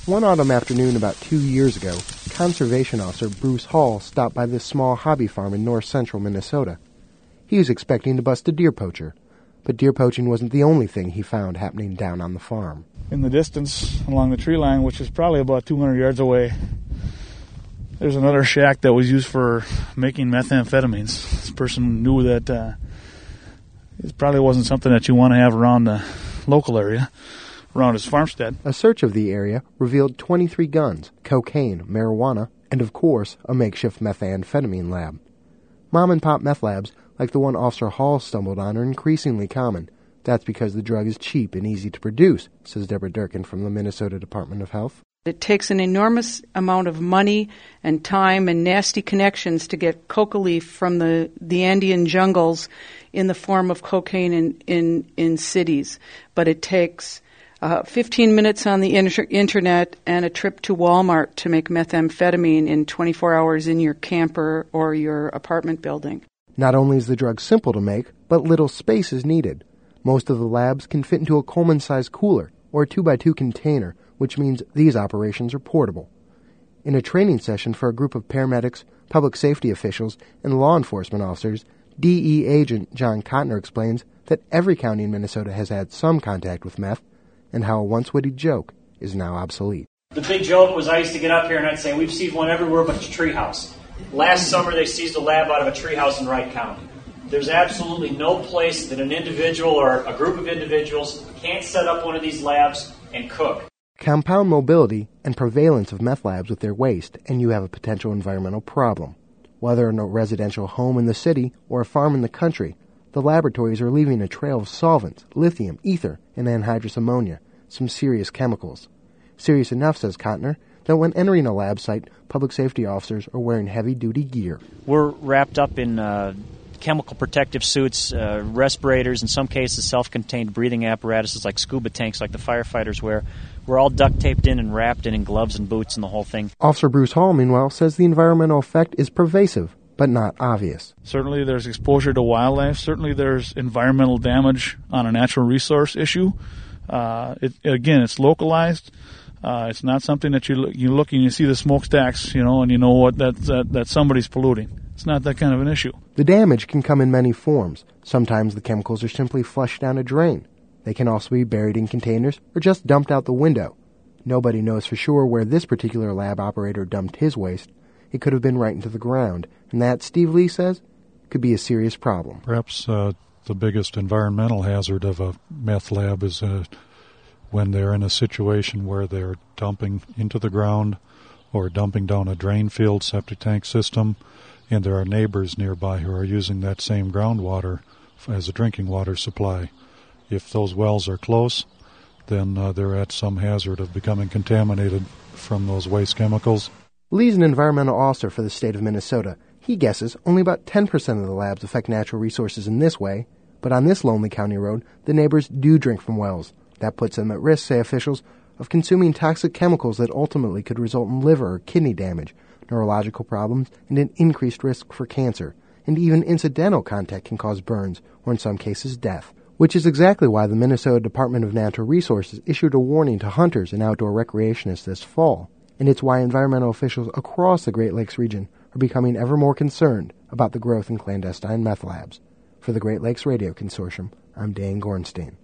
One autumn afternoon about 2 years ago, Conservation Officer Bruce Hall stopped by this small hobby farm in north-central Minnesota. He was expecting to bust a deer poacher, but deer poaching wasn't the only thing he found happening down on the farm. In the distance, along the tree line, which is probably about 200 yards away, there's another shack that was used for making methamphetamines. This person knew that it probably wasn't something that you want to have around the local area, around his farmstead. A search of the area revealed 23 guns, cocaine, marijuana, and of course, a makeshift methamphetamine lab. Mom-and-pop meth labs, like the one Officer Hall stumbled on, are increasingly common. That's because the drug is cheap and easy to produce, says Deborah Durkin from the Minnesota Department of Health. It takes an enormous amount of money and time and nasty connections to get coca leaf from the Andean jungles in the form of cocaine in cities. But it takes 15 minutes on the internet and a trip to Walmart to make methamphetamine in 24 hours in your camper or your apartment building. Not only is the drug simple to make, but little space is needed. Most of the labs can fit into a Coleman-sized cooler or a 2x2 container, which means these operations are portable. In a training session for a group of paramedics, public safety officials, and law enforcement officers, DE agent John Cotner explains that every county in Minnesota has had some contact with meth, and how a once-witty joke is now obsolete. The big joke was I used to get up here and I'd say, we've seized one everywhere but the treehouse. Last summer they seized a lab out of a treehouse in Wright County. There's absolutely no place that an individual or a group of individuals can't set up one of these labs and cook. Compound mobility and prevalence of meth labs with their waste, and you have a potential environmental problem. Whether in a residential home in the city or a farm in the country, the laboratories are leaving a trail of solvents, lithium, ether, and anhydrous ammonia, some serious chemicals. Serious enough, says Cotner, that when entering a lab site, public safety officers are wearing heavy-duty gear. We're wrapped up in chemical protective suits, respirators, in some cases self-contained breathing apparatuses like scuba tanks like the firefighters wear. We're all duct taped in and wrapped in gloves and boots and the whole thing. Officer Bruce Hall, meanwhile, says the environmental effect is pervasive, but not obvious. Certainly there's exposure to wildlife. Certainly there's environmental damage on a natural resource issue. It's localized. It's not something that you look and you see the smokestacks, and you know what that somebody's polluting. It's not that kind of an issue. The damage can come in many forms. Sometimes the chemicals are simply flushed down a drain. They can also be buried in containers or just dumped out the window. Nobody knows for sure where this particular lab operator dumped his waste. It could have been right into the ground, and that, Steve Lee says, could be a serious problem. Perhaps the biggest environmental hazard of a meth lab is when they're in a situation where they're dumping into the ground or dumping down a drain field septic tank system, and there are neighbors nearby who are using that same groundwater as a drinking water supply. If those wells are close, then they're at some hazard of becoming contaminated from those waste chemicals. Lee's an environmental officer for the state of Minnesota. He guesses only about 10% of the labs affect natural resources in this way, but on this lonely county road, the neighbors do drink from wells. That puts them at risk, say officials, of consuming toxic chemicals that ultimately could result in liver or kidney damage, neurological problems, and an increased risk for cancer. And even incidental contact can cause burns, or in some cases death. Which is exactly why the Minnesota Department of Natural Resources issued a warning to hunters and outdoor recreationists this fall. And it's why environmental officials across the Great Lakes region are becoming ever more concerned about the growth in clandestine meth labs. For the Great Lakes Radio Consortium, I'm Dan Gornstein.